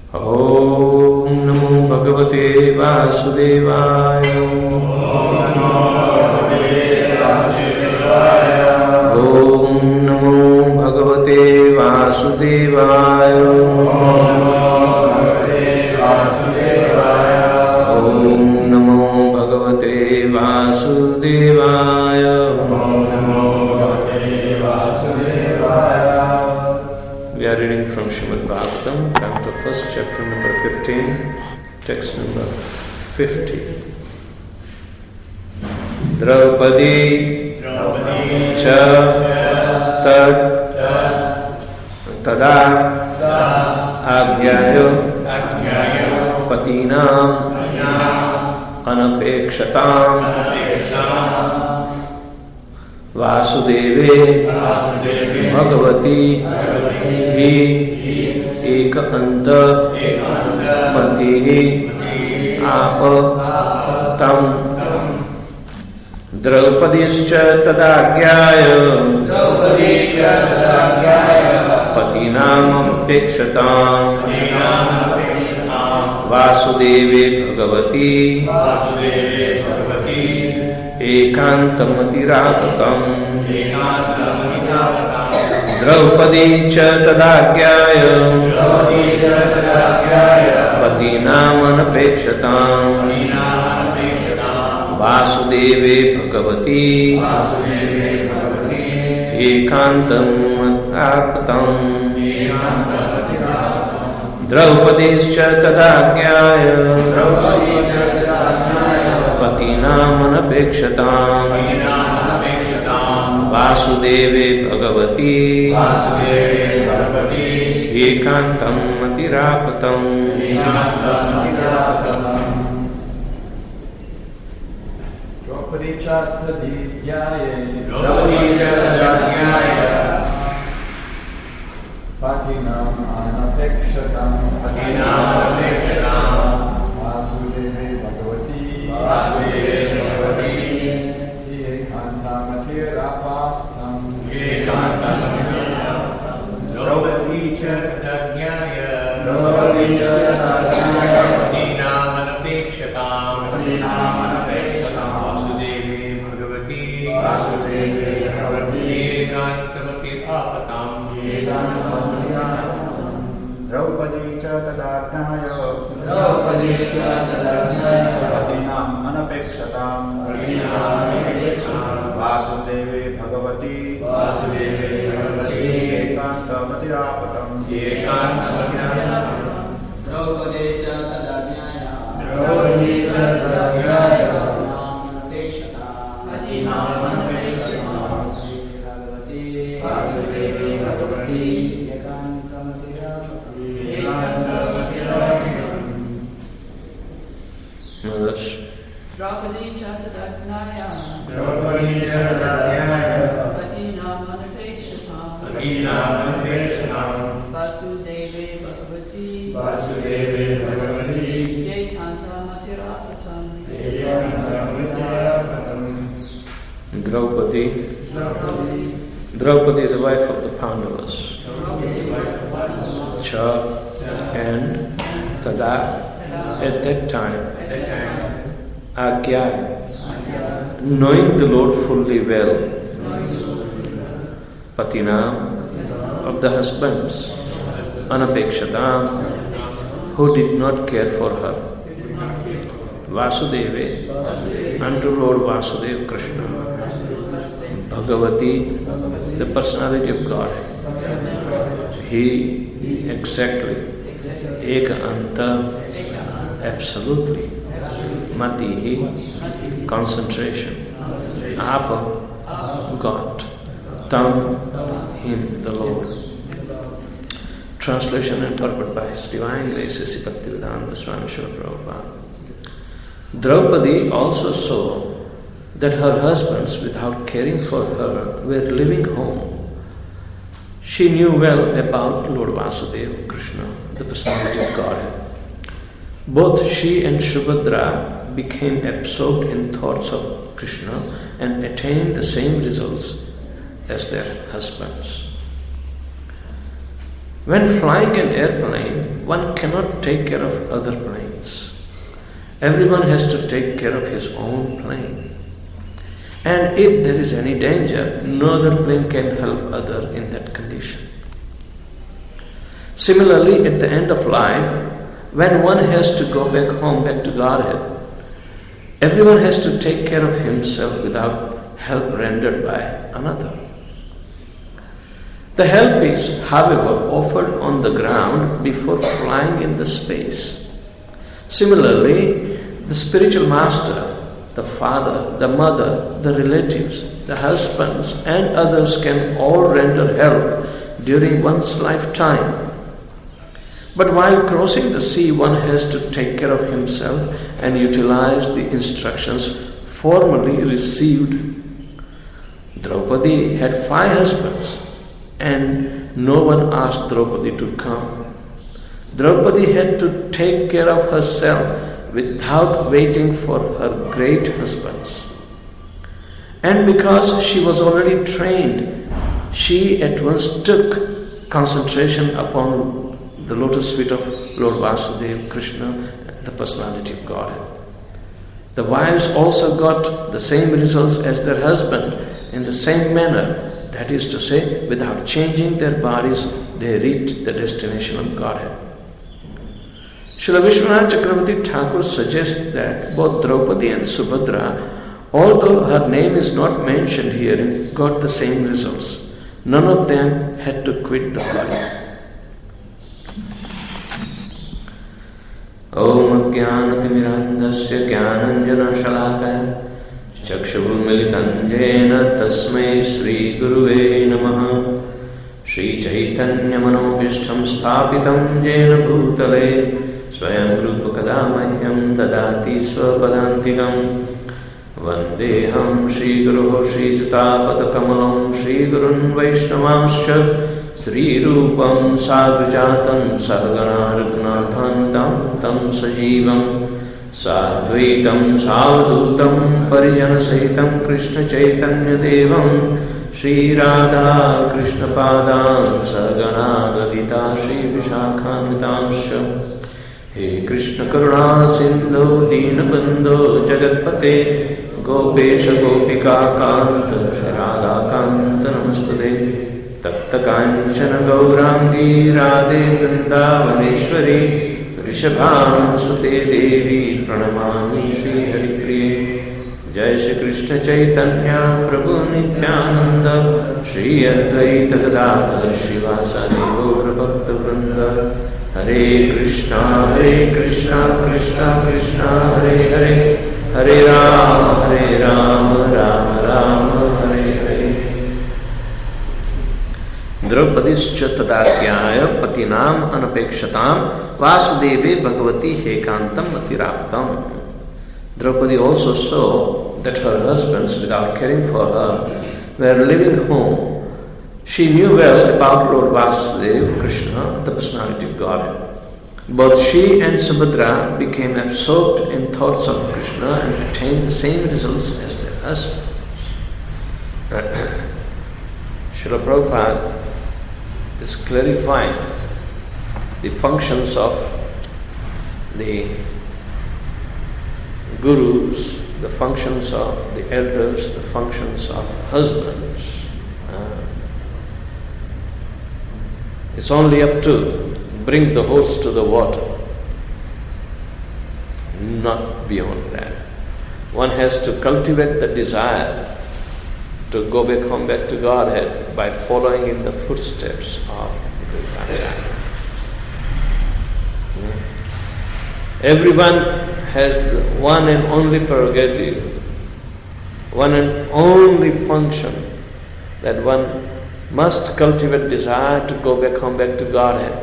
Om Namo Bhagavate Vasudevaya. Om Namo Bhagavate Vasudevaya. Om Namo Bhagavate Vasudevaya. We are reading from Srimad Bhagavatam, Canto 1, chapter number 15, text number 50. Draupadi cha tad tada agyayo patinam anapekshatam Vasudeve Bhagavati Hi Eka Anta Patihi Apa Tam Draupadischa Tadagyaya Patinam Apekshatam Vasudeve Bhagavati Ekantamatirakam Draupadi cha tadagyaya Patinam anapekshatam Vasudeve Bhagavati Ekantamatirakam Draupadi cha tadagyaya Patinam anapekshatam Vasudeve Bhagavati Ekantam atirapatam. Draupadi cha tadagyaya Patinam anapekshatam Vasudeve Bhagavati Ekantamatirakam Draupadi cha tadagyaya Patinam anapekshatam Vasudeve Bhagavati Ekantamatirakam Draupadi cha tadagyaya Patinam anapekshatam Vasudeve Bhagavati Ekantamatirakam Draupadi cha tadagyaya Patinam anapekshatam Vasudeve Bhagavati Draupadi cha tadagyaya Patinam anapekshatam Vasudeve Bhagavati Ekantamatirakam Draupadi is the wife of the Pandavas. Cha and Tada at that time. Agya, knowing the Lord fully well. Patinam, of the husbands. Anapekshatam, who did not care for her. Vasudeve, unto Lord Vasudeva Krishna. Bhagavati, the personality of God. He, exactly. Eka Anta, absolutely. Matihi, concentration. Apa, God. Tam, Him, the Lord. Translation and purport by His Divine Grace Sri Bhaktivedanta Swami Srila Prabhupada. Draupadi also saw that her husbands, without caring for her, were leaving home. She knew well about Lord Vasudeva Krishna, the personality of Godhead. Both she and Subhadra became absorbed in thoughts of Krishna and attained the same results as their husbands. When flying an airplane, one cannot take care of other planes. Everyone has to take care of his own plane. And if there is any danger, no other plane can help other in that condition. Similarly, at the end of life, when one has to go back home, back to Godhead, everyone has to take care of himself without help rendered by another. The help is, however, offered on the ground before flying in the space. Similarly, the spiritual master, the father, the mother, the relatives, the husbands, and others can all render help during one's lifetime. But while crossing the sea, one has to take care of himself and utilize the instructions formally received. Draupadi had 5 husbands, and no one asked Draupadi to come. Draupadi had to take care of herself without waiting for her great husbands. And because she was already trained, she at once took concentration upon the lotus feet of Lord Vasudeva, Krishna, the personality of Godhead. The wives also got the same results as their husband in the same manner. That is to say, without changing their bodies, they reached the destination of Godhead. Srila Vishwanath Chakravarti Thakur suggests that both Draupadi and Subhadra, although her name is not mentioned here, got the same results. None of them had to quit the body. Om Jnanatimirandasya Jnananjana-shalakaya Chakshurmilitam Jena Tasmai Shri Guruve Namaha Shri Chaitanya Manobhishtam Sthapitam Jena Bhutale Swayam Rupa Kadamahyam Tadati Swapadantikam Vandeham Shri Guru Shri Jatapadakamalam Shri Gurun Vaishnavamscha Sri Rupam Sadhujatam Sadhgana Raghunathan Tam Sajivam Sadvaitam Savadhutam Parijana Sahitam Krishna Chaitanya Devam Shri Radha Krishna Padam Sadhgana Lalita Shri Vishakhanvitamscha He Krishna Karuna Sindhu Deenabandhu Jagatpate Gopesha Gopika Kanta Shri Radha Kanta Namaste Tapta Kanchana Gaurangi Radhe Vrindavaneshwari Rishabham Sute Devi Pranamami Shri Haripriye Jai Shri Krishna Chaitanya Prabhu Nityananda Shri Advaita Gadadhar Shivasadi Gaura Bhakta Vrinda Hare Krishna Krishna Krishna Hare Hare Hare Rama Rama Rama Hare Hare Draupadischa tadatyaya patinam anapekshatam vasudeve bhagavati hekantam atiraptam. Draupadi also saw that her husbands, without caring for her, were living home. She knew well about Lord Vasudeva, Krishna, the personality of Godhead. Both she and Subhadra became absorbed in thoughts of Krishna and attained the same results as their husbands. Srila Prabhupada is clarifying the functions of the gurus, the functions of the elders, the functions of husbands. It's only up to bring the horse to the water, not beyond that. One has to cultivate the desire to go back home, back to Godhead by following in the footsteps of Guruvacharya. Everyone has the one and only prerogative, one and only function, that one must cultivate desire to go back home, back to Godhead.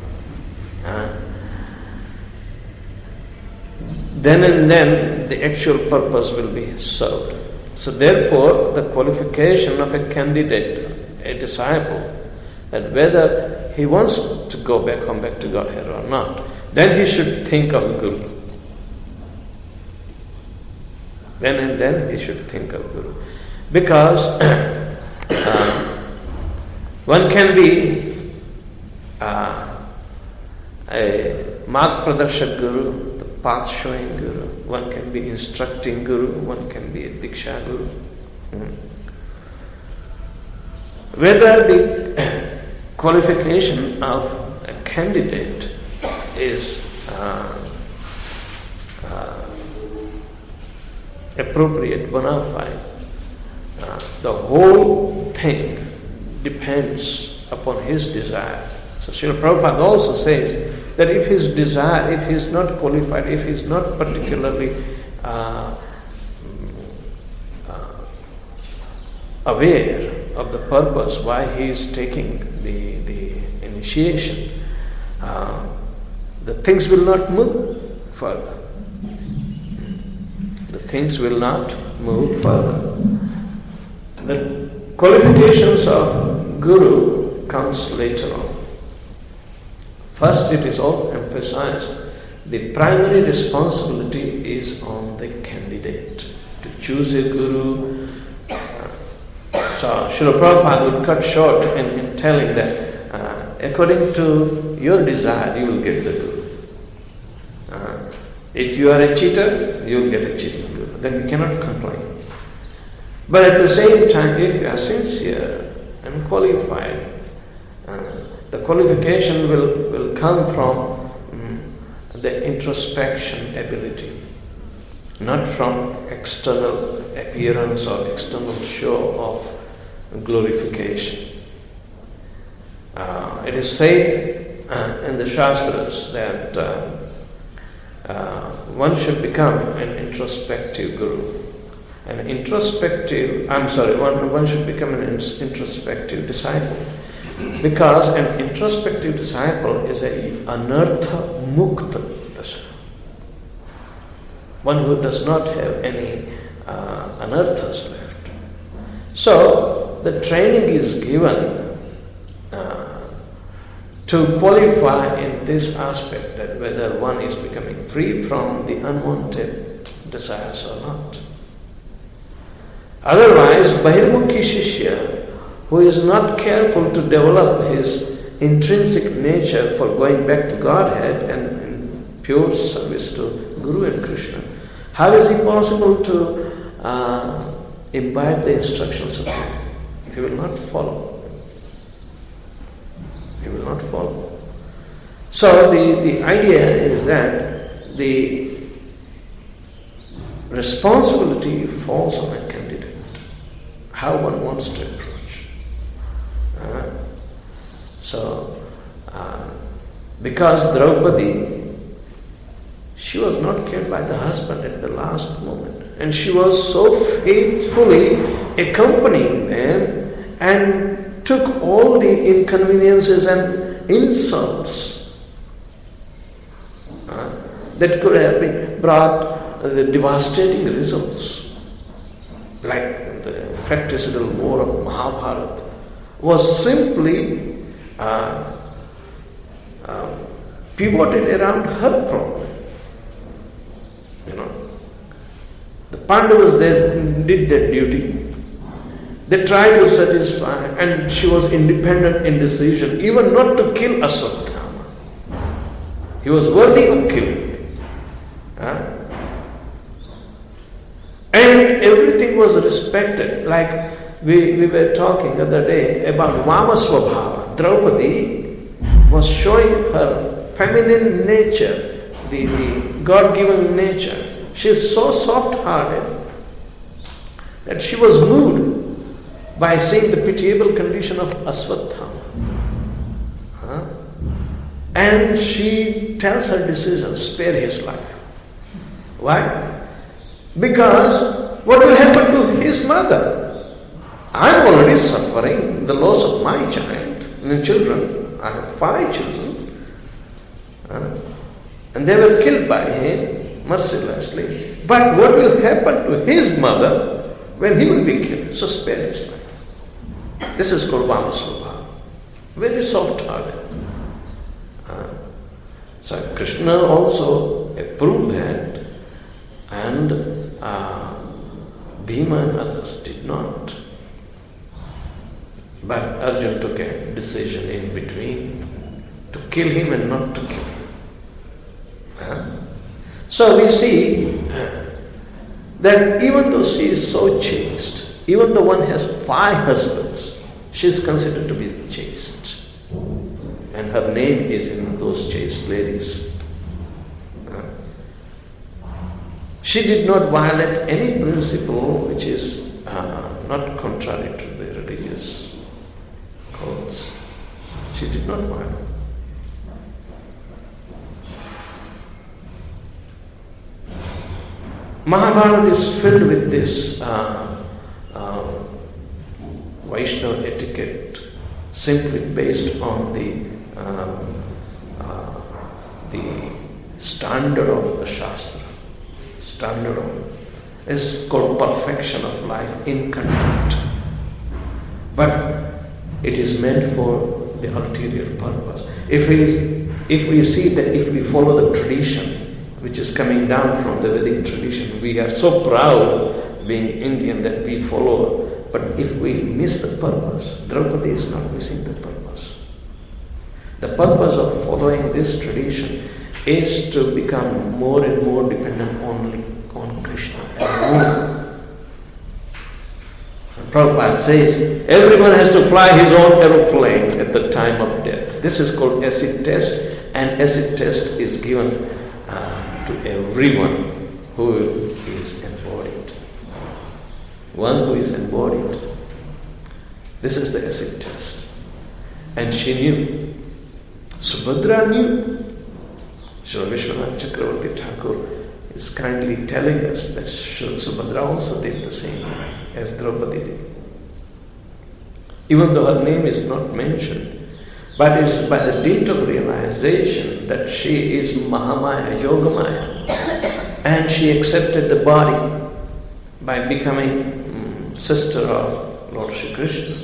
Then and then the actual purpose will be served. So therefore, the qualification of a candidate, a disciple, that whether he wants to go back home, back to Godhead or not, then he should think of Guru. Then and then he should think of Guru. Because one can be a Marg Pradarshak Guru, the path showing Guru. One can be instructing Guru, one can be a Diksha Guru. Whether the qualification of a candidate is appropriate, bona fide, the whole thing depends upon his desire. So Srila Prabhupada also says that if his desire, if he is not qualified, if he is not particularly aware of the purpose why he is taking the initiation, the things will not move further. The things will not move further. The qualifications of Guru comes later on. First, it is all emphasized. The primary responsibility is on the candidate to choose a Guru. So Srila Prabhupada would cut short in telling that according to your desire, you will get the Guru. If you are a cheater, you will get a cheating Guru. Then you cannot complain. But at the same time, if you are sincere and qualified, the qualification will come from the introspection ability, not from external appearance or external show of glorification. It is said in the Shastras that one should become an introspective Guru. One should become an introspective disciple. Because an introspective disciple is a anartha mukta dasha. One who does not have any anarthas left. So, the training is given to qualify in this aspect, that whether one is becoming free from the unwanted desires or not. Otherwise, Bahirmukhi Shishya, who is not careful to develop his intrinsic nature for going back to Godhead and in pure service to Guru and Krishna, how is he possible to imbibe the instructions of Guru? He will not follow. He will not follow. So the idea is that the responsibility falls on a candidate, how one wants to approach. Because Draupadi, she was not killed by the husband at the last moment, and she was so faithfully accompanying them and took all the inconveniences and insults that could have been brought the devastating results, like the fratricidal war of Mahabharata, was simply pivoted around her problem. The Pandavas did their duty. They tried to satisfy, and she was independent in decision, even not to kill Aswathama. He was worthy of killing. And everything was respected. Like we were talking the other day about Vamaswabhava. Draupadi was showing her feminine nature, the God-given nature. She is so soft-hearted that she was moved by seeing the pitiable condition of Aswathama. And she tells her decision, spare his life. Why? Because what will happen to his mother? I'm already suffering the loss of my child and children. I have 5 children. And they were killed by him mercilessly. But what will happen to his mother when he will be killed? So spare his life. This is called Vamaswabhava. Very soft-hearted. So Krishna also approved that, and Bhima and others did not. But Arjuna took a decision in between, to kill him and not to kill him. So we see that even though she is so chaste, even though one has 5 husbands, she is considered to be chaste. And her name is in those chaste ladies. She did not violate any principle which is not contrary to the religious codes. She did not violate. Mahabharata is filled with this Vaishnava etiquette, simply based on the standard of the Shastra. Standard of is called perfection of life in conduct, but it is meant for the ulterior purpose. If we see that if we follow the tradition which is coming down from the Vedic tradition, we are so proud being Indian that we follow. But if we miss the purpose, Draupadi is not missing the purpose. The purpose of following this tradition is to become more and more dependent only on Krishna alone. Prabhupada says, everyone has to fly his own aeroplane at the time of death. This is called acid test, and acid test is given to everyone who is embodied. One who is embodied. This is the acid test. And she knew. Subhadra knew. Sri Vishwanath Chakravarti Thakur is kindly telling us that Subhadra also did the same as Draupadi did. Even though her name is not mentioned, but it is by the dint of realization that she is Mahamaya, Yogamaya, and she accepted the body by becoming sister of Lord Shri Krishna.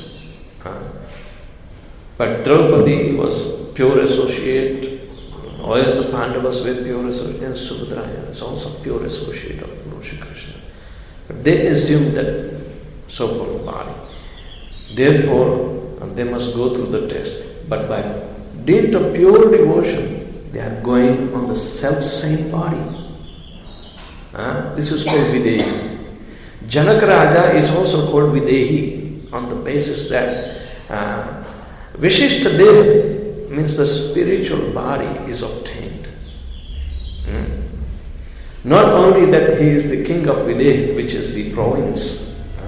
But Draupadi was pure associate. Always the Pandavas were pure associate, and Subhadra is also pure associate of Lord Shri Krishna. But they assumed that so-called body. Therefore, they must go through the test. But by dint of pure devotion, they are going on the self-same body. This is called Videhi. Janaka Raja is also called Videhi on the basis that Vishishta Deha means the spiritual body is obtained. Not only that he is the king of Videhi, which is the province.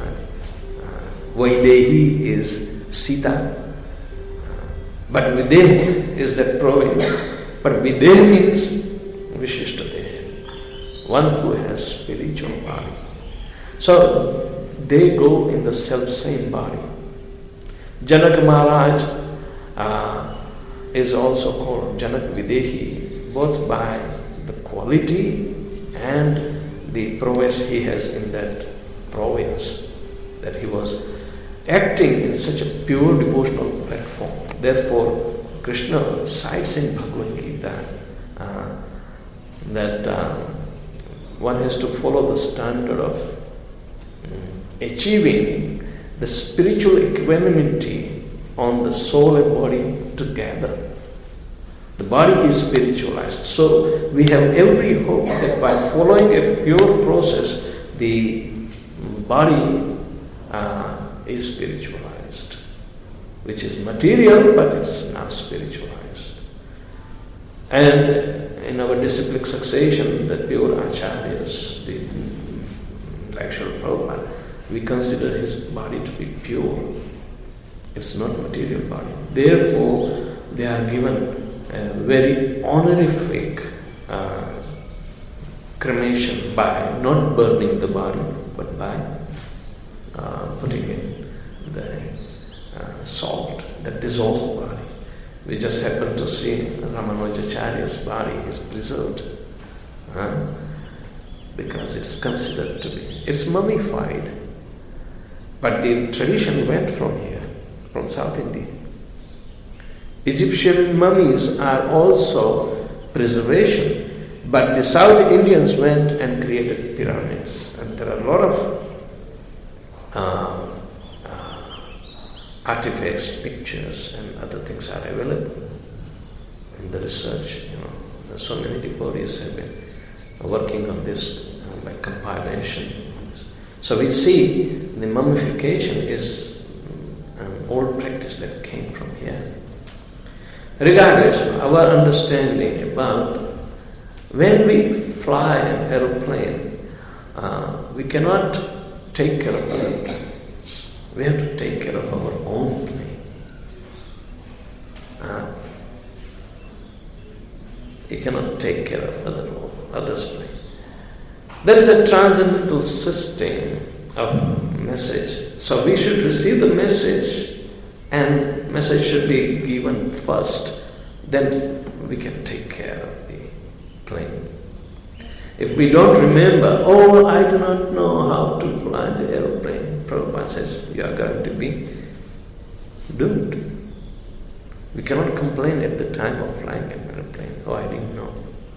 Vaidehi is Sita. But Videhi is that province. But Videhi means Vishishta Deha, one who has spiritual body. So they go in the self-same body. Janaka Maharaj is also called Janak Videhi, both by the quality and the prowess he has in that province, that he was acting in such a pure devotional platform. Therefore, Krishna cites in Bhagavad Gita that one has to follow the standard of achieving the spiritual equanimity on the soul and body together. The body is spiritualized. So we have every hope that by following a pure process, the body is spiritualized, which is material, but it's now spiritualized. And in our disciplic succession, the pure acharyas, like Srila Prabhupada, we consider his body to be pure. It's not material body. Therefore, they are given a very honorific cremation by not burning the body, but by putting in the salt that dissolves the body. We just happen to see Ramanujacharya's body is preserved because it's considered to be, it's mummified. But the tradition went from here, from South India. Egyptian mummies are also preservation, but the South Indians went and created pyramids. And there are a lot of artifacts, pictures and other things are available in the research. So many devotees have been working on this by compilation. So we see the mummification is an old practice that came from here. Regardless, our understanding about when we fly an aeroplane, we cannot take care of other planes. We have to take care of our own plane. You cannot take care of others' plane. There is a transcendental system of message. So we should receive the message, and message should be given first. Then we can take care of the plane. If we don't remember, oh, I do not know how to fly the aeroplane, Prabhupada says, you are going to be doomed. We cannot complain at the time of flying an aeroplane. Oh, I didn't know.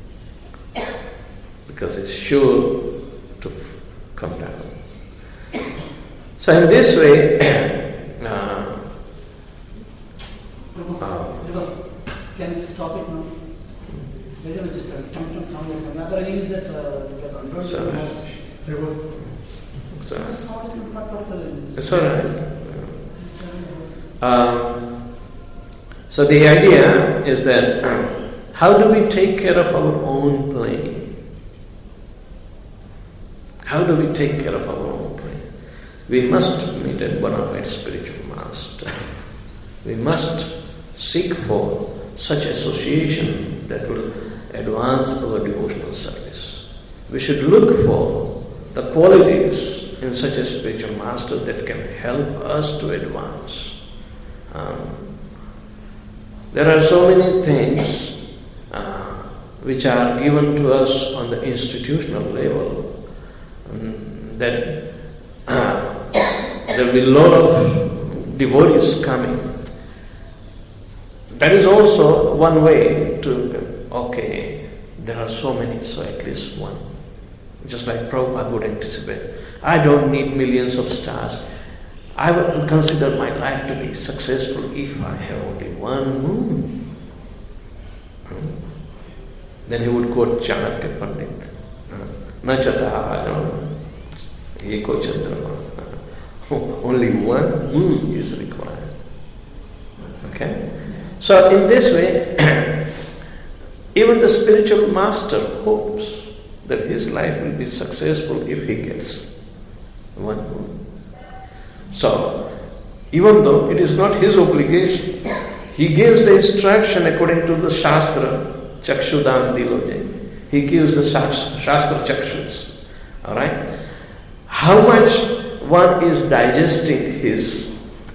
Because it's sure to come down. So in this way, can we stop it now? Maybe just sound is coming. After I use that, so sound is not properly. it's all right. So the idea is that how do we take care of our own plane? How do we take care of our own plane? We must meet a bona fide spiritual master. We must seek for such association that will advance our devotional service. We should look for the qualities in such a spiritual master that can help us to advance. There are so many things which are given to us on the institutional level that there will be a lot of devotees coming. That is also one way to, okay, there are so many, so at least one. Just like Prabhupada would anticipate, I don't need millions of stars. I will consider my life to be successful if I have only one moon. Then he would quote Chanakya Pandit. Na chata eko chandrama. Only one moon is required. Okay? So in this way, even the spiritual master hopes that his life will be successful if he gets one moon. So, even though it is not his obligation, he gives the instruction according to the Shastra, Chakshudan Diloje. He gives the Shastra Chakshus. Alright? How much one is digesting his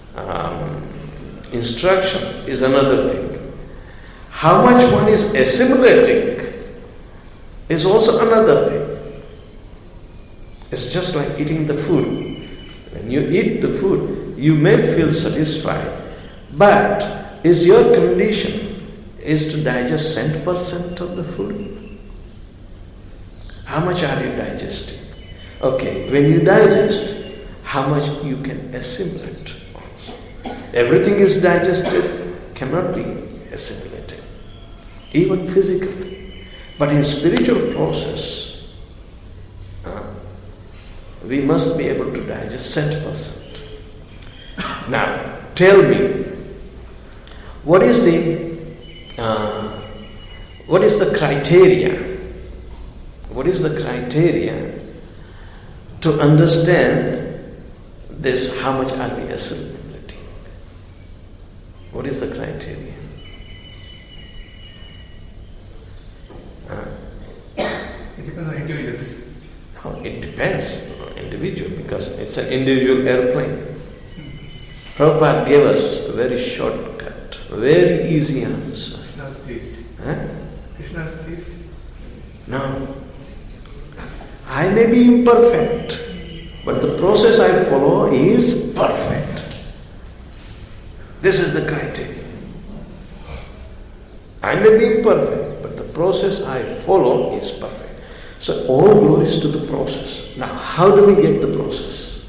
instruction is another thing. How much one is assimilating is also another thing. It's just like eating the food. When you eat the food, you may feel satisfied, but is your condition is to digest 10% of the food? How much are you digesting? Okay, when you digest, how much you can assimilate also. Everything is digested, cannot be assimilated, even physically. But in spiritual process, we must be able to digest 10%. Now, tell me, what is the criteria? What is the criteria to understand this? How much are we assimilating? What is the criteria? It depends on individuals. It depends on individual because it's an individual airplane. Prabhupada gave us a very shortcut, very easy answer. Krishna's priest. Huh? Krishna's priest. No. I may be imperfect, but the process I follow is perfect. This is the criteria. I may be imperfect, but the process I follow is perfect. So all glories to the process. Now, how do we get the process?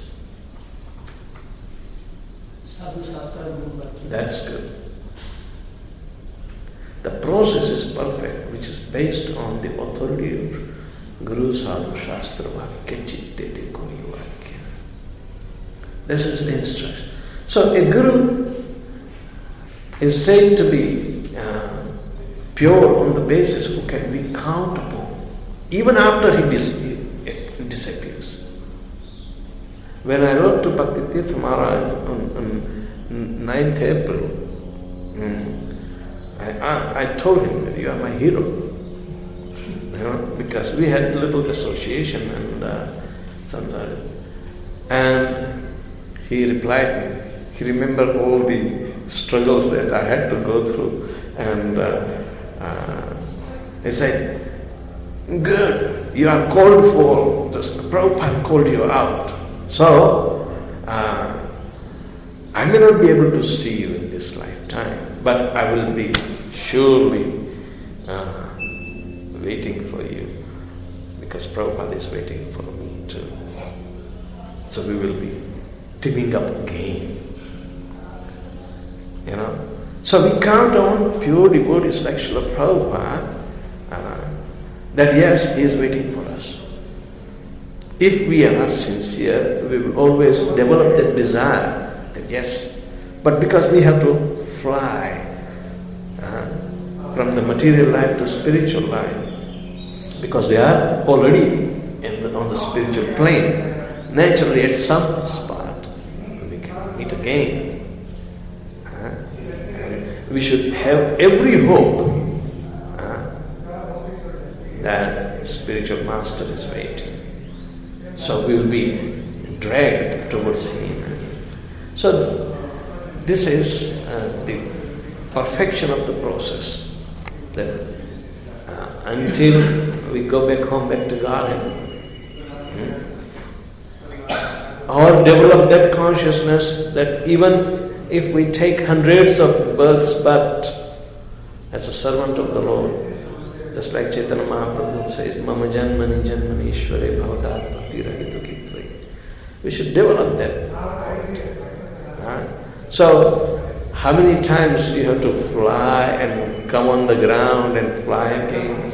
That's good. The process is perfect, which is based on the authority of Guru Sadhu Shastra Vakya Chittete Kori Vakya. This is the instruction. So a Guru is said to be pure on the basis who can be countable even after he disappears. When I wrote to Bhaktitirtha Maharaj on 9th April, I told him that you are my hero. Because we had a little association and he replied me. He remembered all the struggles that I had to go through, and he said, "Good, you are called for, just Prabhupada called you out. So, I may not be able to see you in this lifetime, but I will be surely waiting for you, because Prabhupada is waiting for me too. So we will be teaming up again. So we count on pure devotees like Srila Prabhupada that yes, he is waiting for us. If we are sincere, we will always develop that desire that yes, but because we have to fly from the material life to spiritual life, because they are already on the spiritual plane, naturally at some spot we can meet again. We should have every hope that spiritual master is waiting. So we will be dragged towards him. So this is the perfection of the process. That until we go back home, back to Godhead, or develop that consciousness that even if we take hundreds of births, but as a servant of the Lord, just like Chaitanya Mahaprabhu says, Mama Janmani Janmani Ishware Bhavatat Bhakti Rahitu Kitvai. We should develop that. So, how many times you have to fly and come on the ground and fly again?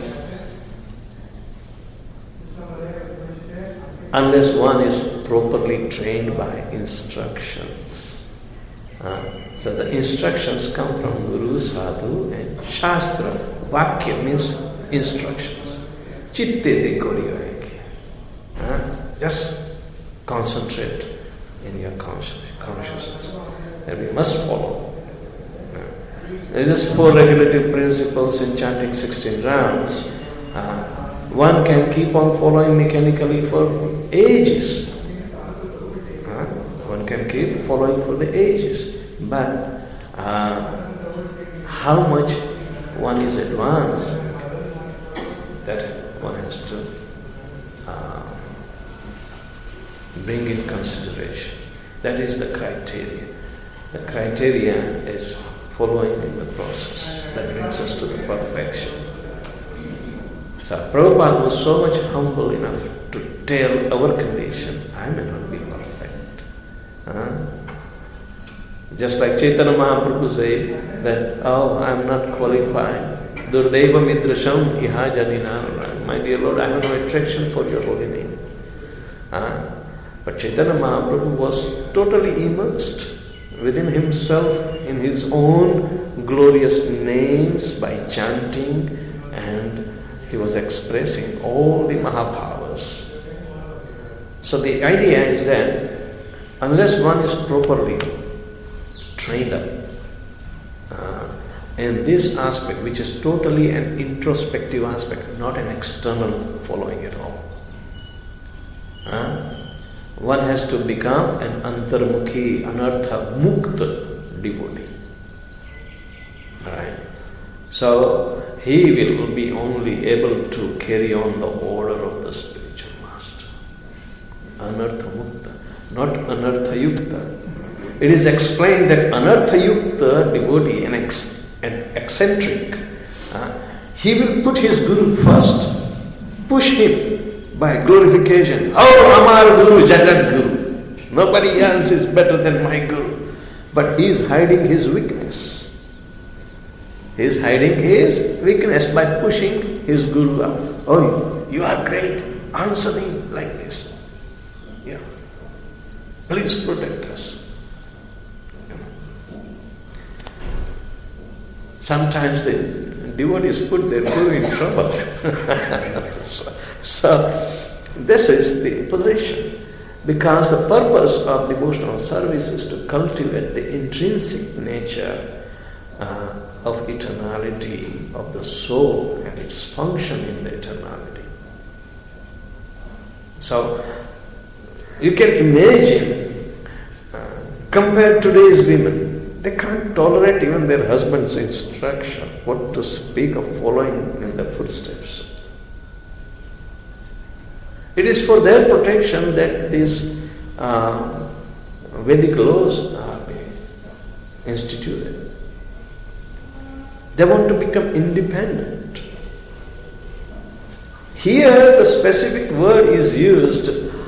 Unless one is properly trained by instructions. So the instructions come from Guru, Sadhu and Shastra. Vakya means instructions. Chitte de Koriyakya. Just concentrate in your consciousness. And we must follow. There is 4 regulative principles in chanting 16 rounds. One can keep on following mechanically for ages. One can keep following for the ages. But how much one is advanced, that one has to bring in consideration. That is the criteria. The criteria is following in the process that brings us to the perfection. So Prabhupada was so much humble enough to tell our condition, I may not be perfect. Just like Chaitanya Mahaprabhu said that, I am not qualified. Durdeva midrasham iha janina. My dear Lord, I have no attraction for your holy name. But Chaitanya Mahaprabhu was totally immersed within himself in his own glorious names by chanting, and he was expressing all the Mahabhavas. So the idea is that unless one is properly trained up in this aspect, which is totally an introspective aspect, not an external following at all, one has to become an antarmukhi, anartha mukta devotee. Right? So he will be only able to carry on the order of the spiritual master. Anartha mukta, not anartha yukta. It is explained that anartha yukta devotee, an eccentric, he will put his guru first, push him by glorification. Oh, Amar Guru, Jagat Guru. Nobody else is better than my Guru. But he is hiding his weakness. He is hiding his weakness by pushing his Guru up. Oh, you are great, answer me like this. Yeah. Please protect us. Sometimes the devotees put their guru in trouble. So this is the position. Because the purpose of devotional service is to cultivate the intrinsic nature of eternality of the soul and its function in the eternality. So you can imagine, compare today's women, they can't tolerate even their husband's instruction, what to speak of following in their footsteps. It is for their protection that these Vedic laws are being instituted. They want to become independent. Here the specific word is used,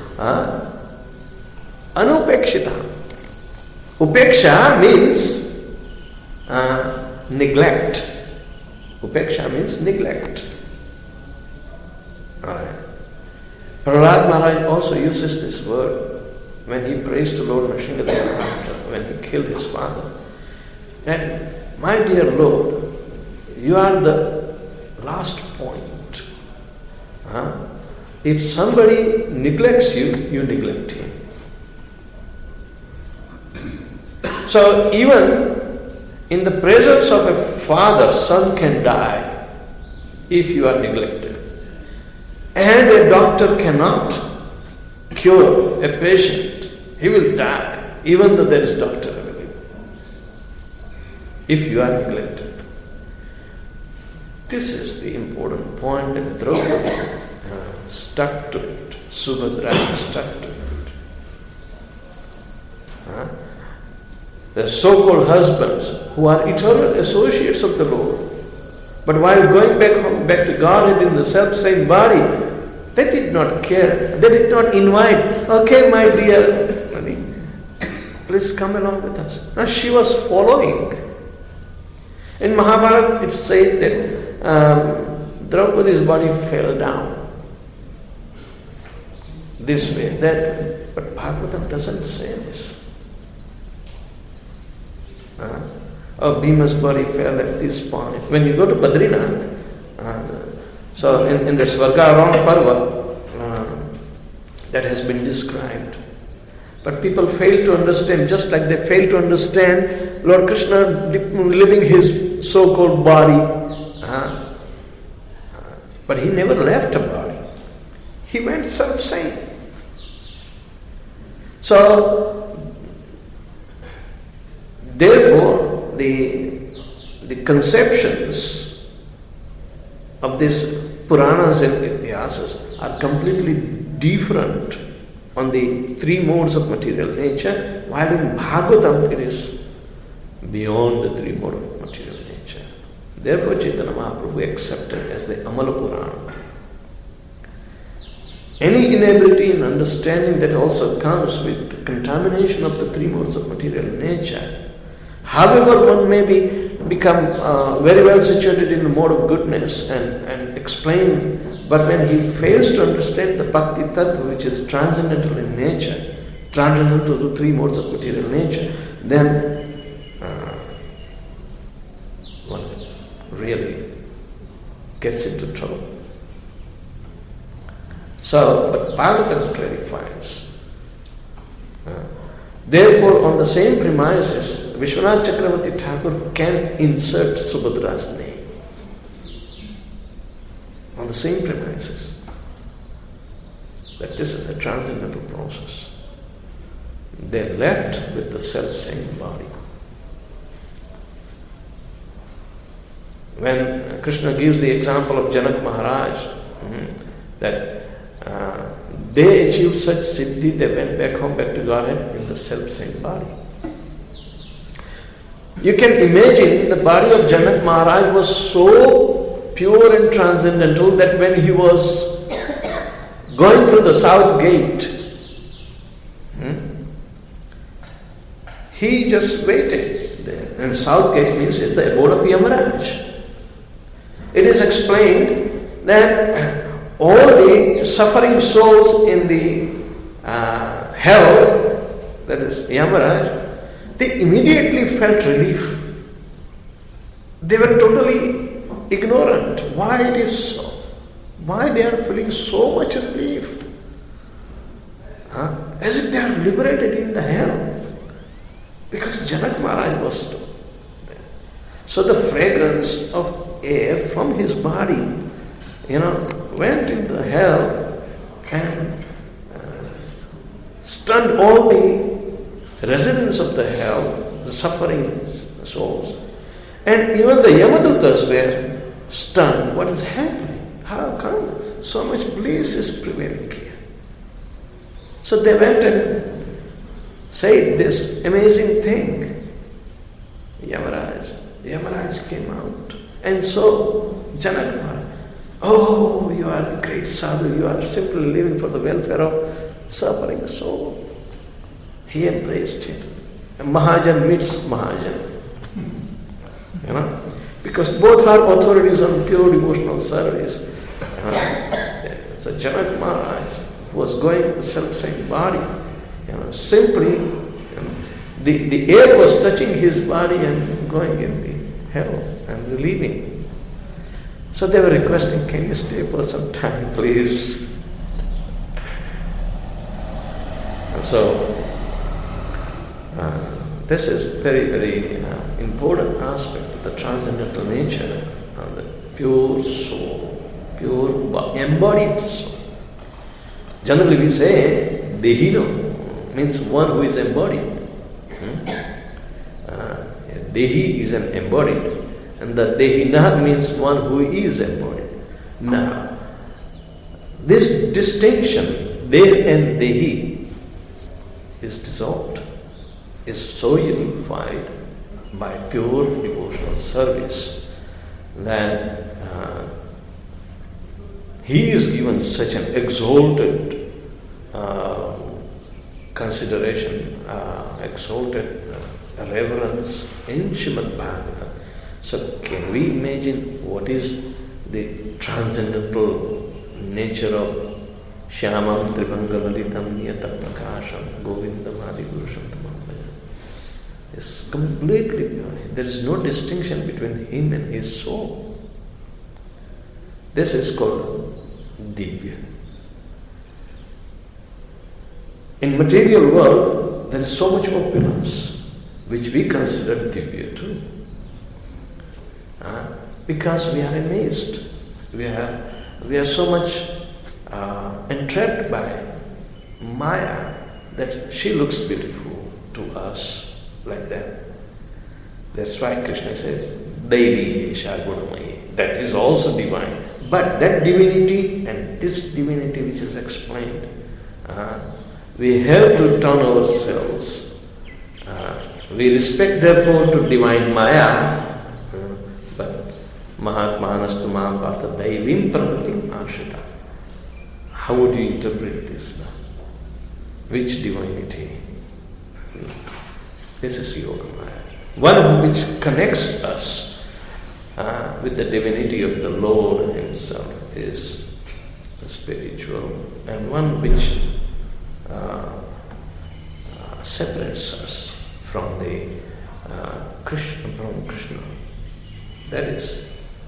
anupekshita. Upeksha means neglect. Upeksha means neglect. Alright. Prahlad Maharaj also uses this word when he prays to Lord Nrsingadeva when he killed his father. And my dear Lord, you are the last point. If somebody neglects you, you neglect him. So even in the presence of a father, son can die if you are neglected. And a doctor cannot cure a patient. He will die, even though there is doctor available, if you are neglected. This is the important point, and Draupadi stuck to it. Subhadra stuck to it. The so-called husbands who are eternal associates of the Lord, but while going back to Godhead in the self-same body, they did not care. They did not invite, okay, my dear, please come along with us. Now she was following. In Mahabharata it said that Draupadi's body fell down this way, that way. But Bhagavatam doesn't say this. Bhima's body fell at this point. When you go to Badrinath, so in the Svargarona Parva, that has been described. But people fail to understand, just like they fail to understand Lord Krishna living his so-called body. But he never left a body. He went self-same. So, therefore, the conceptions of these Puranas and Ityasas are completely different on the three modes of material nature, while in Bhagavatam it is beyond the three modes of material nature. Therefore Chaitanya Mahaprabhu accepted as the Amala Purana. Any inability in understanding that also comes with contamination of the three modes of material nature. However, one may become very well situated in the mode of goodness and explain, but when he fails to understand the Bhakti Tattva, which is transcendental in nature, transcendental to the three modes of material nature, then one really gets into trouble. So, but Bhagavatam clarifies. Therefore, on the same premises, Vishwanath Chakravarti Thakur can insert Subhadra's name. On the same premises. That this is a transcendental process. They left with the self-same body. When Krishna gives the example of Janak Maharaj, that they achieved such siddhi, they went back home, back to Godhead in the self-same body. You can imagine the body of Janak Maharaj was so pure and transcendental that when he was going through the south gate, he just waited there. And south gate means it's the abode of Yamaraj. It is explained that all the suffering souls in the hell, that is Yamaraj, they immediately felt relief. They were totally ignorant why it is so. Why they are feeling so much relief. As if they are liberated in the hell. Because Janak Maharaj was there. So the fragrance of air from his body, went into hell and stunned all the residents of the hell, the suffering souls. And even the Yamadutas were stunned. What is happening? How come so much bliss is prevailing here? So they went and said this amazing thing. Yamaraj came out. And so Janak Maharaj, oh, you are a great sadhu, you are simply living for the welfare of suffering soul. He embraced him. Mahajan meets Mahajan. Because both are authorities on pure devotional service. So Janak Maharaj was going the self-same body. Simply, the air was touching his body and going in the hell and relieving. So they were requesting, can you stay for some time, please? And so, this is very, very important aspect of the transcendental nature of the pure soul, pure embodied soul. Generally we say, Dehino means one who is embodied. Dehi is an embodied, and the Dehina means one who is embodied. Now, this distinction, Deh and Dehi, is dissolved, is so unified by pure devotional service that he is given such an exalted consideration, exalted reverence in Srimad Bhagavatam. So can we imagine what is the transcendental nature of Shyamam Tribhanga Lalitam Niyata Prakasham Govindam Adipurusham Tamam Bhajan? It's completely pure. There is no distinction between him and his soul. This is called Divya. In material world, there is so much opulence, which we consider Divya too. Because we are amazed. We are so much entrapped by Maya that she looks beautiful to us like that. That's why Krishna says, Devi Esha Gunamayi. That is also divine. But that divinity and this divinity which is explained, we have to turn ourselves. We respect therefore to divine Maya, but Mahatmanastu Mahapata Daivim Pravatim Ashita. How would you interpret this now? Which divinity? This is Yoga Maya. One which connects us with the divinity of the Lord Himself is spiritual, and one which separates us from the Krishna. That is,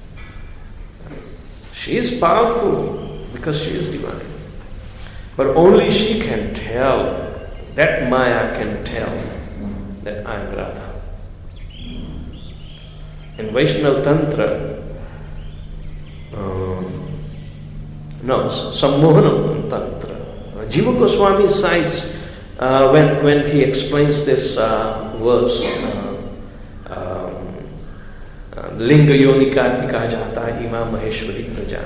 she is powerful because she is divine. But only she can tell, that Maya can tell that I am Radha. In Vaishnava Tantra, Sammohanam Tantra, Jiva Goswami cites when he explains this verse, Linga Yonikatmika Jata Ima Maheshwari Praja.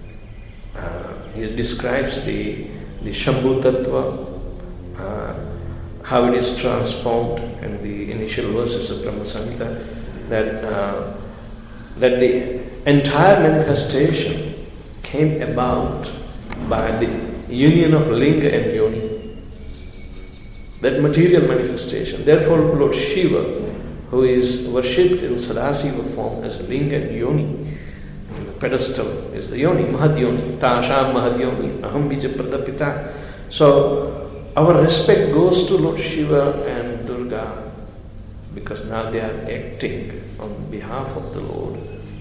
He describes the Shambhu Tattva, how it is transformed in the initial verses of Brahma Samhita, that the entire manifestation came about by the union of Linga and Yoni. That material manifestation. Therefore, Lord Shiva, who is worshipped in Sadasiva form as Linga and Yoni, pedestal is the yoni, Mahadyoni, Tasham Mahadyoni, Aham Bija Pradapita. So our respect goes to Lord Shiva and Durga because now they are acting on behalf of the Lord.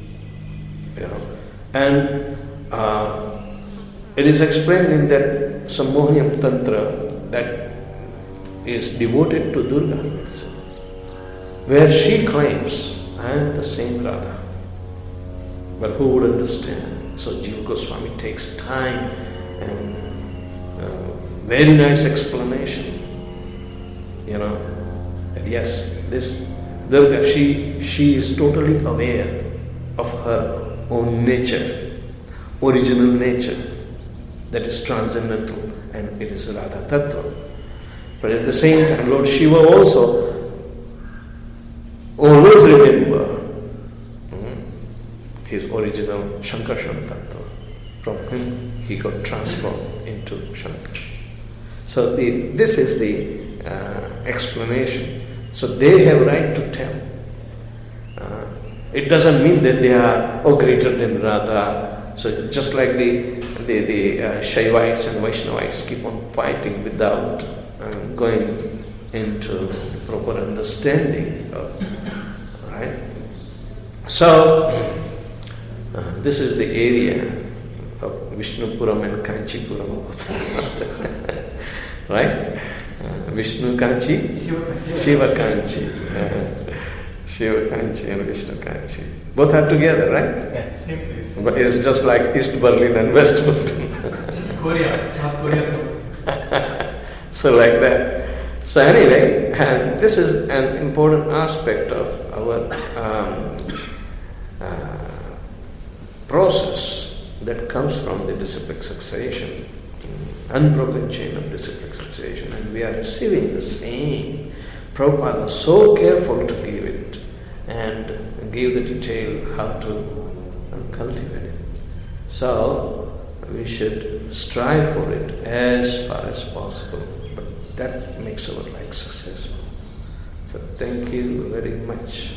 And it is explained in that Sammohiyam Tantra that is devoted to Durga, where she claims, I am the same Radha. But who would understand? So Jiva Goswami takes time and very nice explanation. That yes, this Durga, she is totally aware of her own nature, original nature, that is transcendental, and it is Radha Tattva. But at the same time, Lord Shiva also always remember his original Shankarshan Tattva. From him he got transformed into Shankar. So this is the explanation. So they have right to tell. It doesn't mean that they are greater than Radha. So just like the Shaivites and Vaishnavites keep on fighting without going into proper understanding of, right? So this is the area of Vishnupuram and Kanchipuram, right? Vishnu Kanchi, Shiva Kanchi. Shiva Kanchi and Vishnu Kanchi. Both are together, right? Yeah, same place. But it's just like East Berlin and West Berlin. Korea, North Korea. So like that. So anyway, and this is an important aspect of our process that comes from the disciplic succession, unbroken chain of disciplic succession, and we are receiving the same. Prabhupada was so careful to give it and give the detail how to cultivate it. So we should strive for it as far as possible, but that makes our life successful. So thank you very much.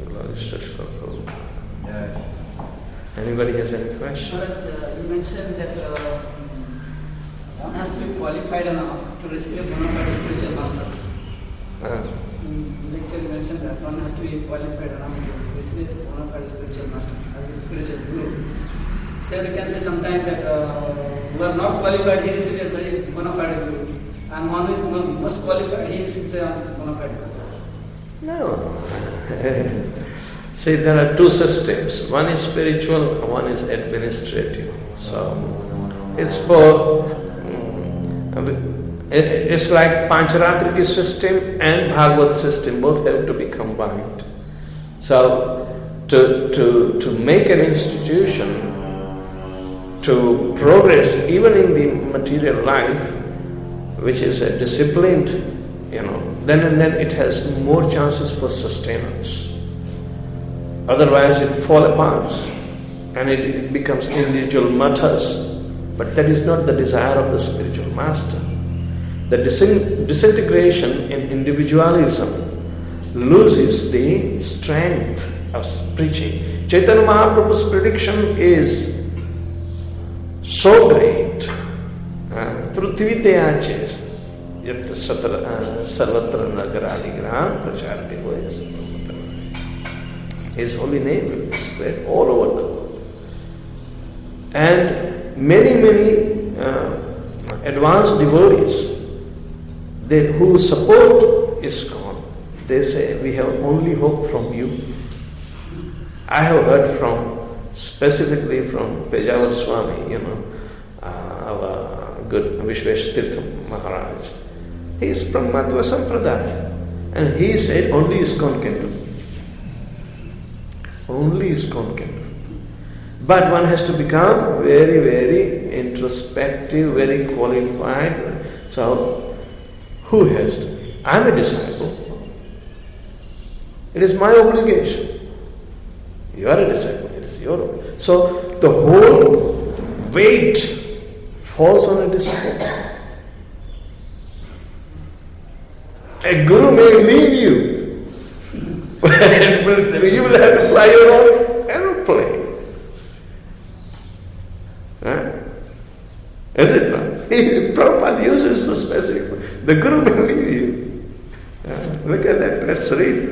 Yes. Anybody has any question? Maharaj, you mentioned that one has to be qualified enough to receive a bona fide spiritual master. In lecture you mentioned that one has to be qualified enough to receive a bona fide spiritual master as a spiritual guru. So we can say sometimes that who are not qualified, he received a very bona fide guru, and one who is most qualified, he received a bona fide guru. No. See, there are two systems. One is spiritual, one is administrative. So it's for it's like Pancharatriki system and Bhagavad system, both have to be combined. So to make an institution to progress even in the material life, which is a disciplined, then and then it has more chances for sustenance. Otherwise it falls apart and it becomes individual matters. But that is not the desire of the spiritual master. The disintegration in individualism loses the strength of preaching. Chaitanya Mahaprabhu's prediction is so great. Prithvi te aches sarvatra nagaradigram pracharni hoyas. His holy name will be spread all over the world. And many advanced devotees who support ISKCON, they say, we have only hope from you. I have heard specifically from Pejawar Swami, our good Vishwesh Tirtha Maharaj. He is from Madhva Sampradaya. And he said, only ISKCON can do. Only ISKCON can do. But one has to become very, very introspective, very qualified. So, who has to be? I am a disciple. It is my obligation. You are a disciple. It is your obligation. So, the whole weight falls on a disciple. A guru may leave you, but you will have to fly your own aeroplane. Is it not? Prabhupada uses the specific word. The Guru may leave you. Look at that, let's read.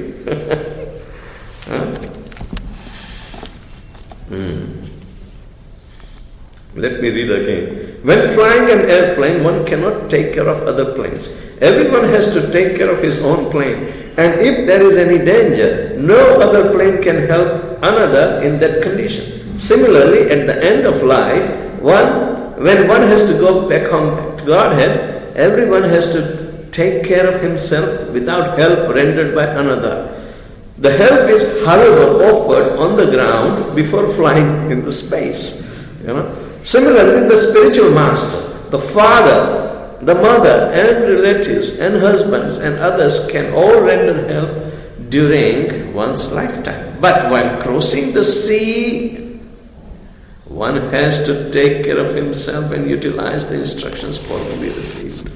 Let me read again. When flying an airplane, one cannot take care of other planes. Everyone has to take care of his own plane. And if there is any danger, no other plane can help another in that condition. Similarly, at the end of life, when one has to go back home to Godhead, everyone has to take care of himself without help rendered by another. The help is, however, offered on the ground before flying in the space. Similarly, the spiritual master, the father, the mother, and relatives, and husbands, and others can all render help during one's lifetime. But while crossing the sea, one has to take care of himself and utilize the instructions formally received.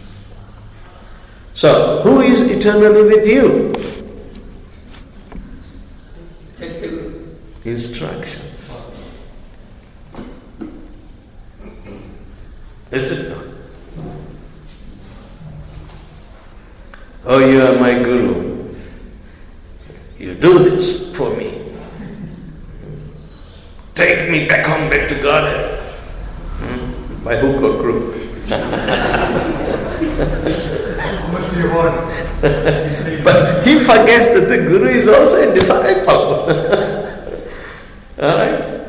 So, who is eternally with you? Instructions. Is it not? Oh, you are my Guru. You do this for me. Take me back home, back to Godhead. By hook or crook. How much do you want? But he forgets that the Guru is also a disciple. Alright?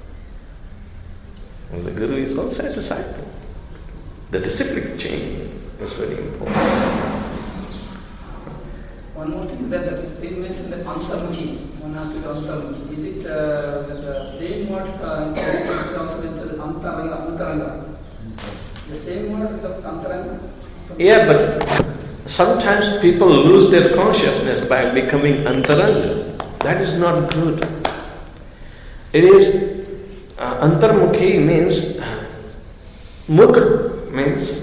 And the Guru is also a disciple. The disciplic chain is very important. One more thing is that they mentioned the Antarmukhi. One has to do Antarmukhi. Is it that same word comes with Antaranga? The same word with Antaranga? Yeah, but sometimes people lose their consciousness by becoming Antaranga. That is not good. It is Antarmukhi means Mukh means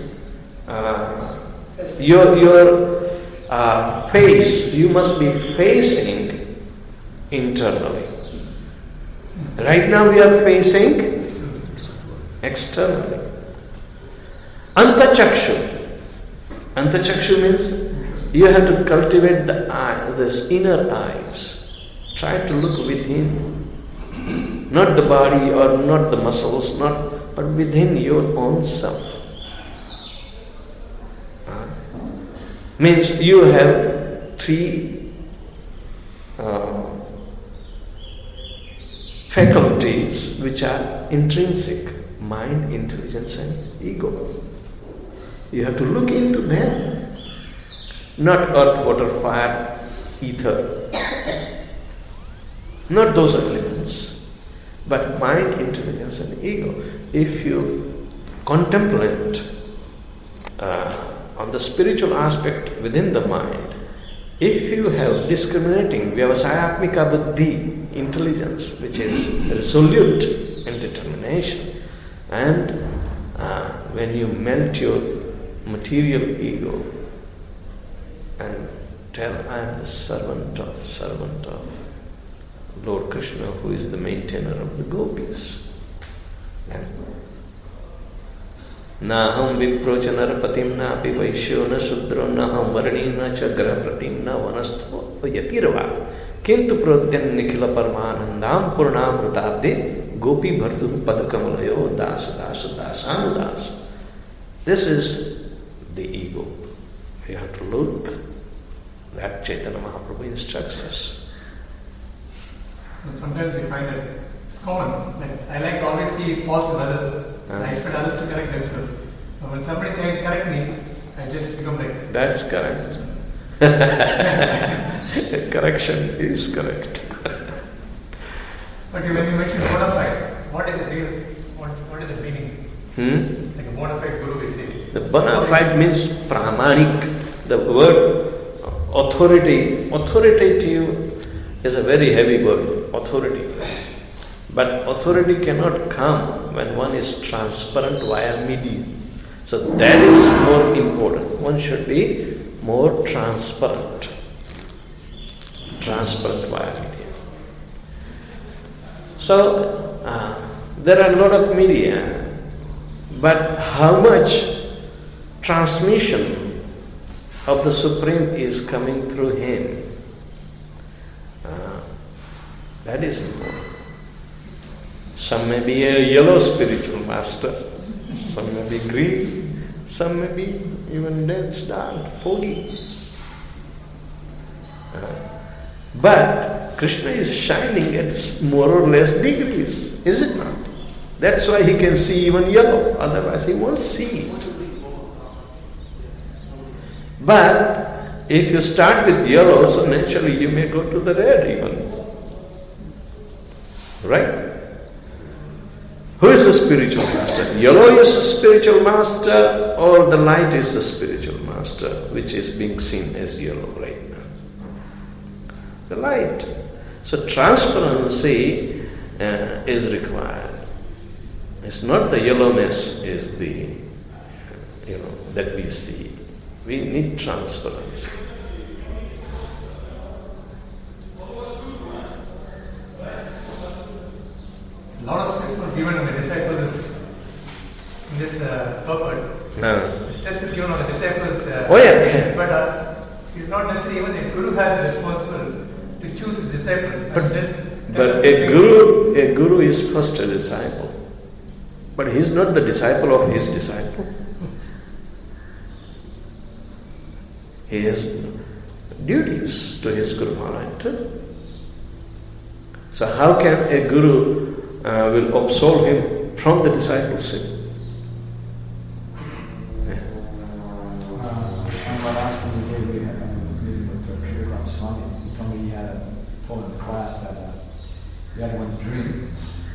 your face, you must be facing internally. Right now we are facing externally. Antachakshu. Antachakshu means you have to cultivate the eye, this inner eyes. Try to look within. Not the body or not the muscles, but within your own self. Means you have three faculties which are intrinsic: mind, intelligence and ego. You have to look into them. Not earth, water, fire, ether. Not those elements, but mind, intelligence and ego. If you contemplate on the spiritual aspect within the mind, if you have discriminating vyavasayatmika buddhi, intelligence, which is resolute in determination, and when you melt your material ego and tell, I am the servant of Lord Krishna, who is the maintainer of the gopis. Naham vipro cha narapatim na api vaishyo na sudro naham varni na cha grahapratim na vanastho yatirva kintu prodyan nikhila parmanandam purnam rutabde gopi bhardu padakamalayo das dasanudas. This is the ego. You have to look. That Chaitanya Mahaprabhu instructs us. And sometimes you find that it's common. Like, I like to always see faults in others. I expect others to correct themselves. But when somebody tries to correct me, I just become like... That's correct. Correction is correct. But when you mention bona fide, what is the meaning? Like a bona fide guru, we say. The bona fide means pramanik. The word authoritative is a very heavy word, authority. But authority cannot come when one is transparent via medium. So that is more important. One should be more transparent. Transparent via medium. So, There are a lot of media, but how much transmission of the Supreme is coming through him? That is important. Some may be a yellow spiritual master, some may be green, some may be even dense, dark, foggy. But Krishna is shining at more or less degrees, is it not? That's why he can see even yellow, otherwise he won't see it. But if you start with yellow, so naturally you may go to the red even. Right? Who is the spiritual master? Yellow is the spiritual master, or the light is the spiritual master, which is being seen as yellow right now? The light. So transparency is required. It's not the yellowness is the, that we see. We need transparency. A lot of space was given to the disciples in this purport. No. The stress is given on the disciples. But it's not necessarily even the guru has a responsibility to choose his disciple. But a guru is first a disciple. But he is not the disciple of his disciple. He has duties to his Guru Maharaj too. So how can a guru will absolve him from the discipleship? I asked him the day we was meeting with Srila Swami. He told me he had told in class that he had one dream.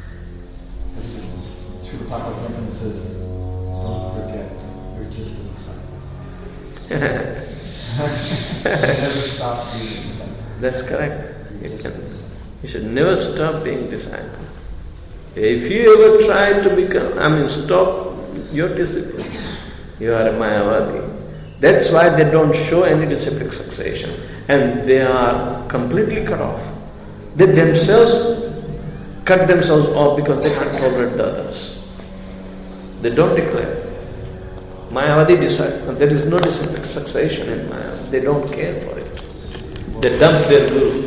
Srila Thakur says, "Don't forget, you're just a disciple." Never stop being a disciple. That's correct. You should never stop being disciple. If you ever try to stop your discipline, you are a Mayavadi. That's why they don't show any disciplic succession, and they are completely cut off. They themselves cut themselves off because they can't tolerate the others. They don't declare. Mayavadi disciple, there is no disciplic succession in Maya. They don't care for it. They dump their guru.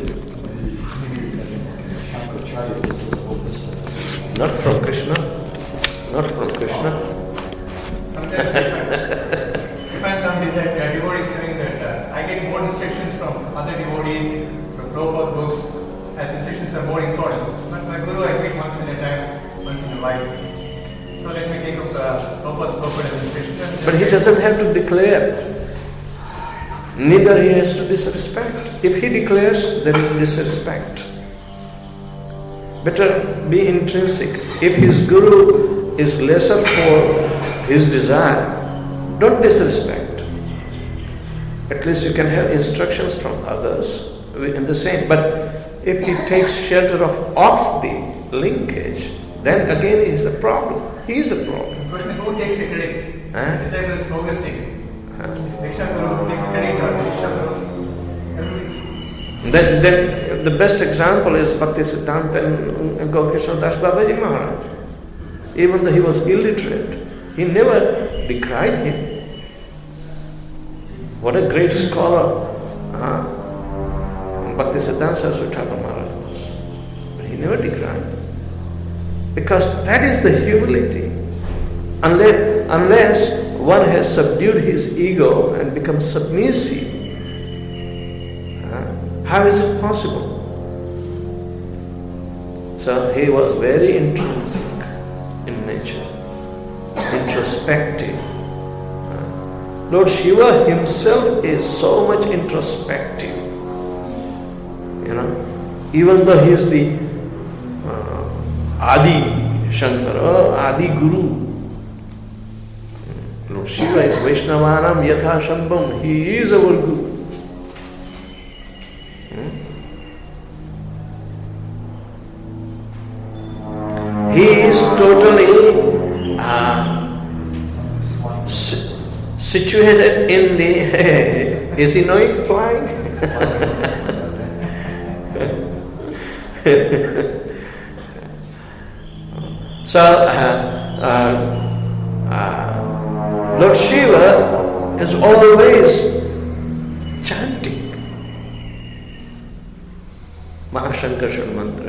Not from Krishna. Not from Krishna. Sometimes you find some devotees saying that I get more instructions from other devotees, from Prabhupada books, as instructions are more important. But my guru I meet once in a time, once in a while. So let me take up Prabhupada's purport as instructions. But he doesn't have to declare. Neither he has to disrespect. If he declares, there is disrespect. Better be intrinsic. If his guru is lesser for his desire, don't disrespect. At least you can have instructions from others in the same. But if he takes shelter off the linkage, then again he is a problem. He is a problem. The question is who takes the credit? The disciple is progressing. Diksha Guru takes the credit or the Diksha Gurus? Everybody's. Then the best example is Bhaktisiddhanta and Gaurkishna Das Babaji Maharaj. Even though he was illiterate, he never decried him. What a great scholar Bhaktisiddhanta Saraswati Thakur Maharaj was. But he never decried. Because that is the humility. Unless one has subdued his ego and become submissive, how is it possible? So he was very intrinsic in nature, introspective. Lord Shiva himself is so much introspective. Even though he is the Adi Shankara, Adi Guru. Lord Shiva is Vaishnavanam Yatha Shambham. He is our Guru. He is totally situated in the... Is he knowing flying? So, Lord Shiva is always chanting Mahashankarshan mantra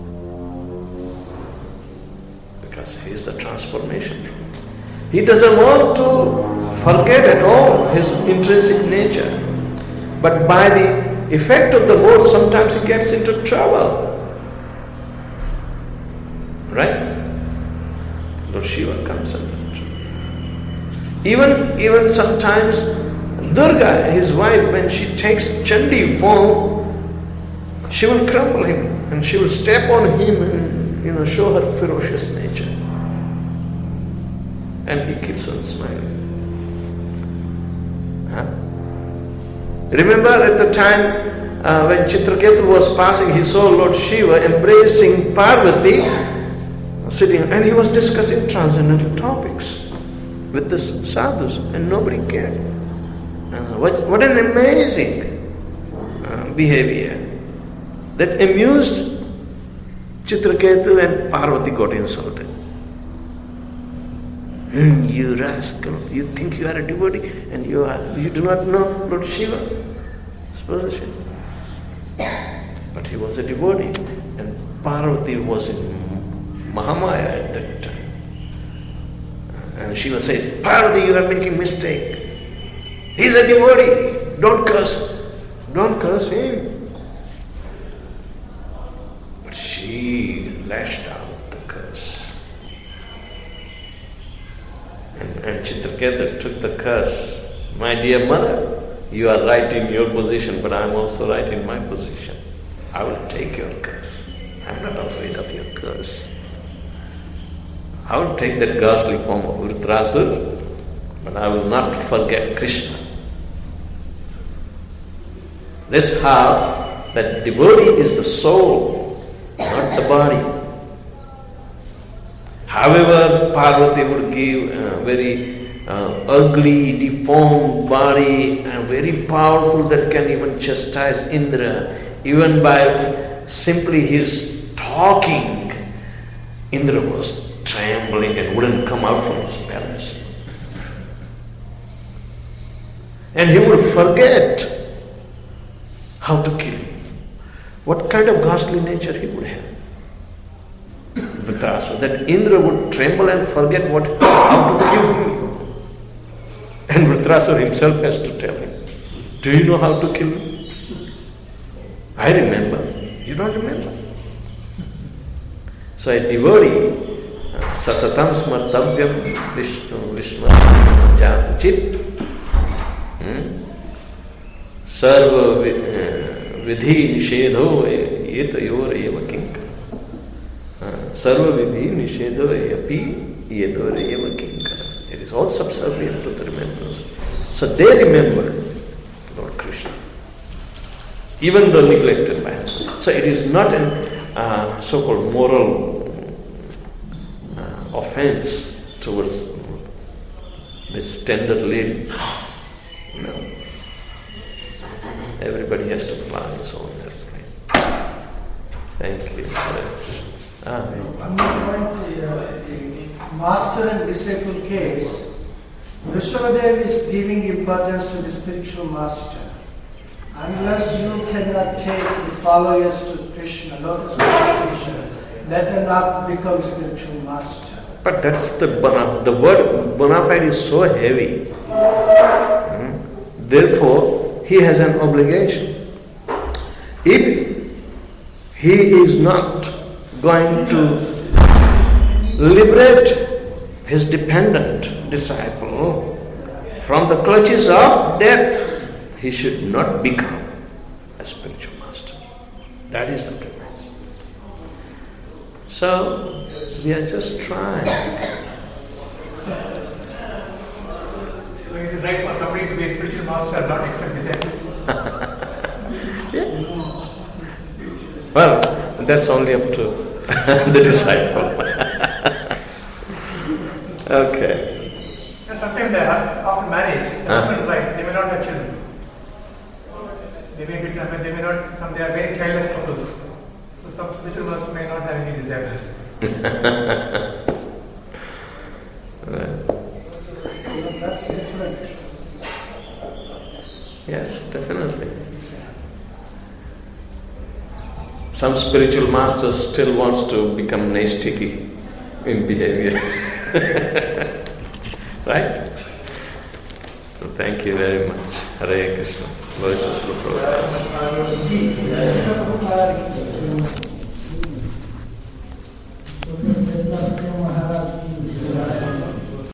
because he is the transformation. He doesn't want to forget at all his intrinsic nature, but by the effect of the mood, sometimes he gets into trouble. Right? Lord Shiva comes and even sometimes Durga, his wife, when she takes Chandi form, she will crumble him and she will step on him and show her ferocious nature. And he keeps on smiling. Remember at the time when Chitraketu was passing, he saw Lord Shiva embracing Parvati, sitting, and he was discussing transcendental topics with the sadhus, and nobody cared. What an amazing behavior that amused Chitraketu, and Parvati got insulted. You rascal, you think you are a devotee and you do not know Lord Shiva's position. But he was a devotee, and Parvati was in Mahamaya at that time. And Shiva said, Parvati, you are making mistake. He's a devotee. Don't curse him. But she lashed out the curse. And Chitraketu took the curse. My dear mother, you are right in your position, but I am also right in my position. I will take your curse. I am not afraid of your curse. I will take that ghastly form of Vritrasura, but I will not forget Krishna. That's how that devotee is the soul, not the body. However, Parvati would give a very ugly, deformed body and very powerful that can even chastise Indra. Even by simply his talking, Indra was trembling and wouldn't come out from his palace. And he would forget how to kill him. What kind of ghastly nature he would have. Vritrasura, that Indra would tremble and forget how to kill him. And Vritrasura himself has to tell him, do you know how to kill me? I remember. You don't remember. So a devotee, Satatam smartavyam Vishnu jata chit, sarva vidhi nishedho yetayor eva kinkara. Sarva vidhi nishedho yapi yetayor eva kinkara. It is all subservient to the remembrance. So they remember Lord Krishna, even though neglected by us. So it is not an so-called moral offense towards this tender lady. No. Everybody has to fly his own airplane. Thank you. On the point, the master and disciple case, Vrishabhadev is giving importance to the spiritual master. Unless you cannot take the followers to Krishna, lotus feet of Krishna, that will not become spiritual master. But that's the word bona fide is so heavy. Therefore, he has an obligation. If he is not going to liberate his dependent disciple from the clutches of death, he should not become a spiritual master. That is the premise. So, we are just trying. So is it right for somebody to be a spiritual master and not accept disciples? Yeah. Well, that's only up to the disciple. Okay. Yeah, sometimes after marriage, the husband and wife, they may not have children. They may not. They are very childless couples. So some spiritual master may not have any disciples. Right. That's different. Yes, definitely. Some spiritual masters still wants to become nice-sticky in behavior. Right? So thank you very much. Hare Krishna. Glory to Srila Prabhupada.